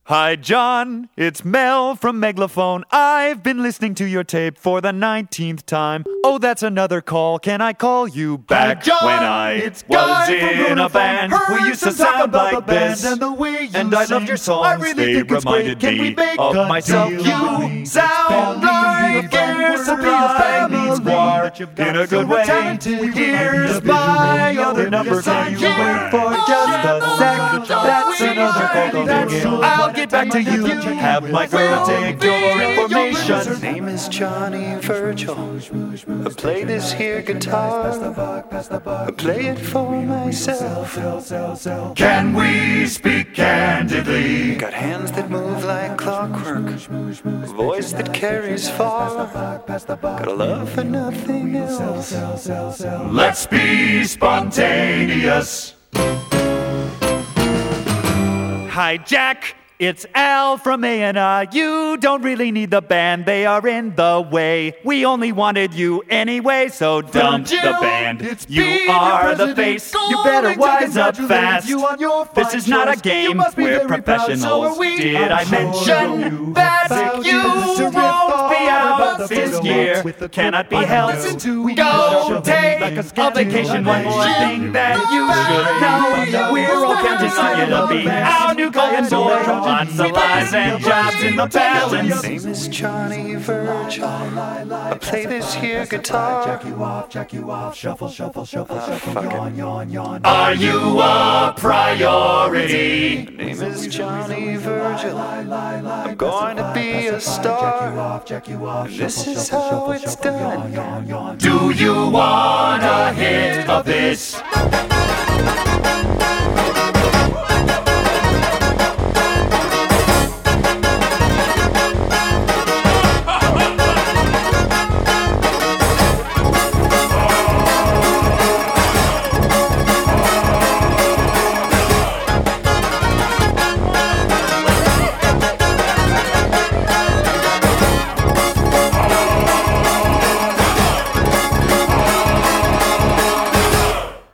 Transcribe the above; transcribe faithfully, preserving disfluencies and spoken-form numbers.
Hi, John. It's Mel from Megalophone. I've been listening to your tape for the nineteenth time. Oh, that's another call. Can I call you back? Hi, John. When I It's was Guy from in a Vodafone. band, Heard we used to some talk sound about like the band this. and the way you And I sing. loved your songs. I really they think it's reminded great. Can we me make of a myself. deal? You sound like you're supplying war in a good way. Here's my other number. Can you wait for just a sec? That's another call. I'll get back to you. Have my girl take your information. Name is Johnny Virgil. I play this here guitar. I play it for myself. Can we speak candidly? Got hands that move like clockwork, a voice that carries far. Got a love for nothing else. Let's be spontaneous. Hi, Jack. It's Al from A and R. You don't really need the band, they are in the way. We only wanted you anyway, so dump the band. You are the face, you better wise up fast. This is not a game, we're professionals. Did I mention that you won't be out this year? Cannot be helped. Go take a vacation. One more thing that you should know. We're all counting on you to be our new golden boy. Lots of lives and jobs in the balance. Name is Johnny Virgil. I play this here guitar. Jack you off, jack you off, shuffle, shuffle, shuffle, shuffle, yawn, yawn, yawn. Are you a priority? Name is Johnny Virgil. I'm going to be a star. This is how it's done. Do you want a hit of this?